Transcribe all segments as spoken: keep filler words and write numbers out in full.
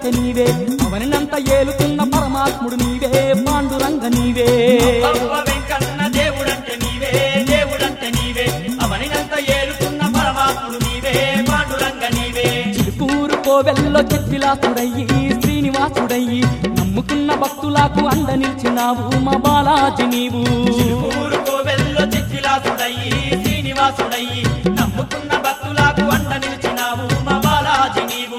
దేవుడంటే నీవే అవనినంత ఏలుతున్న పరమాత్ముడు నీవే పాండురంగ నీవే వెంకన్న దేవుడంటే నీవే దేవుడంటే నీవే అవనినంత ఏలుతున్న పరమాత్ముడు నీవే పాండురంగ నీవే చిలుకూరు కోవెల్లో చిత్విలాసుడయ్యి శ్రీనివాసుడయ్యి నమ్ముకున్న భక్తులకు అండ నిలిచినావు మా బాలాజీ నీవు చిలుకూరు కోవెల్లో చిత్విలాసుడయ్యి శ్రీనివాసుడయ్యి నమ్ముకున్న భక్తులకు అండ నిలిచినావు మా బాలాజీ నీవు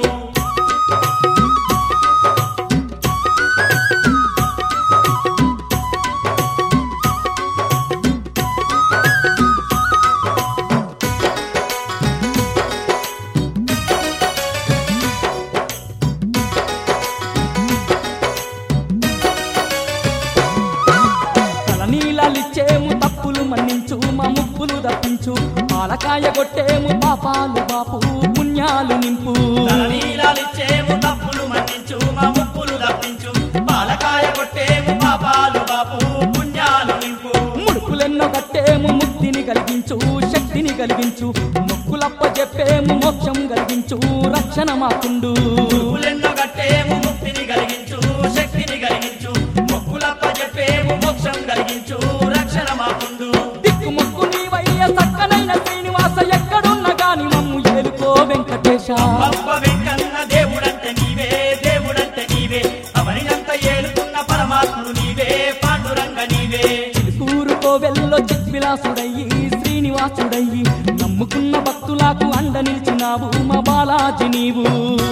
నీళ్ళిచ్చేము తప్పులు మన్నించు మా ముప్పులు తప్పించు పాలకాయ కొట్టేము పాపాలు బాపు పుణ్యాలు నింపు నీళ్ళిచ్చేము తప్పులు మన్నించు మా ముప్పులు తప్పించు పాలకాయ కొట్టేము పాపాలు బాపు పుణ్యాలు నింపు ముడుపులెన్నో కట్టేము ముక్తిని కలిగించు శక్తిని కలిగించు మొక్కులప్ప చెప్పేము మోక్షం కలిగించు రక్షణ మాకుండు ముడుపులెన్నో కట్టేము ముక్తిని కలిగించు శక్తిని కలిగించు మొక్కులప్ప చెప్పేము మోక్షం కలిగించు రక్షణ మాకుండు దిక్కు మొక్కు నీవయ్య సక్కనైన శ్రీనివాస ఎక్కడున్న గాని మమ్ము ఏలుకో వెంకటేశ అబ్బ వెంకన్న దేవుడంటే నీవే దేవుడంటే నీవే అవనినంత ఏలుతున్న పరమాత్ముడు నీవే పాండురంగ నీవే చిలుకూరు కోవెల్లో చిత్విలాసుడయ్యి శ్రీనివాసుడయ్యి నమ్ముకున్న భక్తులకు అండ నిలిచినావు మా బాలాజీ నీవు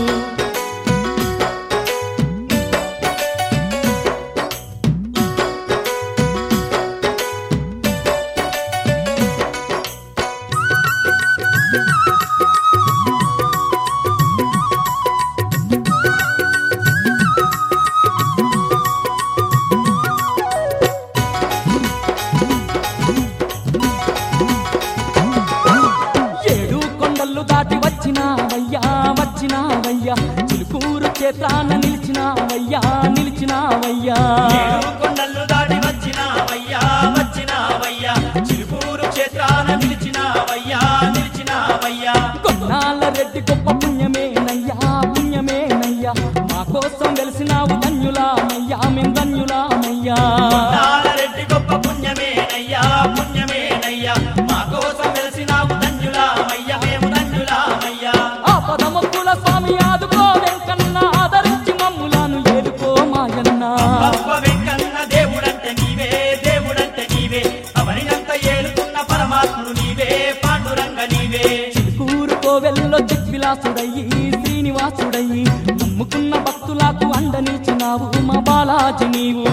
ఏడు కొండలు దాటి వచ్చినావయ్యా వచ్చినావయ్యా చిలుకూరు క్షేత్రాన నిలిచినావయ్యా నిలిచినావయ్యా ఏడు కొండలు దాటి వచ్చినావయ్యా వచ్చినావయ్యా చిలుకూరు క్షేత్రాన నిలిచినావయ్యా నిలిచినావయ్యా కొన్నాళ్ళ రెడ్డి గొప్ప పుణ్యమేనయ్యా పుణ్యమేనయ్యా మా కోసం వెలిసినావు ధన్యులామయ్యా మేం ధన్యులామయ్యా రెడ్డి గొప్ప పుణ్యమేనయ్యా పుణ్యమేనయ్యా మా కోసం వెలిసినావు ధన్యులామయ్యా మేము ధన్యులామయ్యా ఆపదముక్కుల స్వామి ఆదుకో వెంకన్న ఆదరించి మమ్ములను ఏలుకో మాయన్న అబ్బ వెంకన్న దేవుడంటే నీవే దేవుడంటే నీవే అవనినంత ఏలుతున్న పరమాత్ముడు నీవే పాండురంగ నీవే చిలుకూరు కోవెల్లో చిత్విలాసుడయ్యి శ్రీనివాసుడయ్యి నమ్ముకున్న భక్తులకు అండ నిలిచినావు మా బాలాజీ నీవు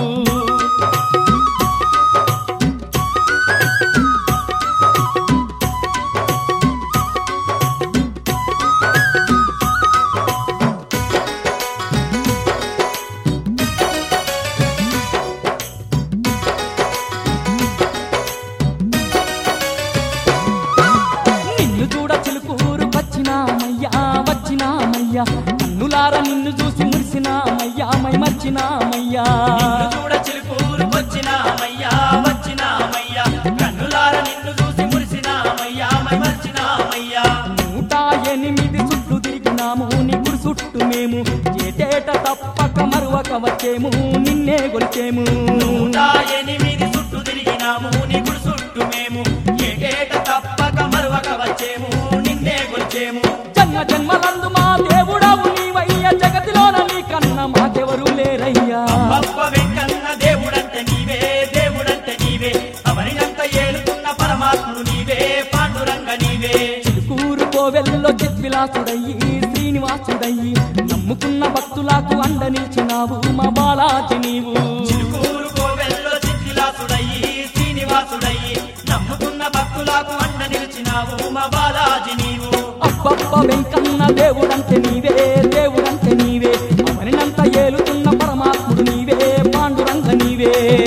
నిన్ను చూడ చిలుకూరు వచ్చినామయ్యా వచ్చినామయ్యా కన్నులార నిన్ను చూసి మురిసినామయ్యా మై మర్చినామయ్యా నిన్ను చూడ చిలుకూరు వచ్చినామయ్యా వచ్చినామయ్యా కన్నులార నిన్ను చూసి మురిసినామయ్యా మై మర్చినామయ్యా నూట ఎనిమిది చుట్లు తిరిగినాము నీ గుడి చుట్టు మేము ఏటేట తప్పక మరువక వచ్చేము నిన్నే గొలిచేము నూట ఎనిమిది చుట్టూ తిరిగినాము నీ గుడి చుట్టూ మేము ఏకేట తప్పక మరువక వచ్చేము నిన్నే గొలిచేము జన్మ జన్మలందు మా దేవుడవు నీవయ్య జగతిలోన నీ కన్న మాకెవరు లేరయ్యా అబ్బ వెంకన్న దేవుడంటే నీవే దేవుడంటే నీవే అవనినంత ఏలుతున్న పరమాత్ముడు నీవే పాండురంగ నీవే చిలుకూరు కోవెల్లో చిత్విలాసుడయ్యి శ్రీనివాసుడయ్యి నమ్ముకున్న భక్తులకు అండ నిలిచినావు మా బాలాజీ నీవు చిలుకూరు కోవెల్లో చిత్తిలాసుడయ్యి శ్రీనివాసుడయ్యి నమ్ముకున్న భక్తులకు అండ నిలిచినావు మా బాలాజీ నీవు అబ్బబ్బ వెంకన్న దేవుడంటే నీవే దేవుడంటే నీవే అవనినంత ఏలుతున్న పరమాత్ముడు నీవే పాండురంగ నీవే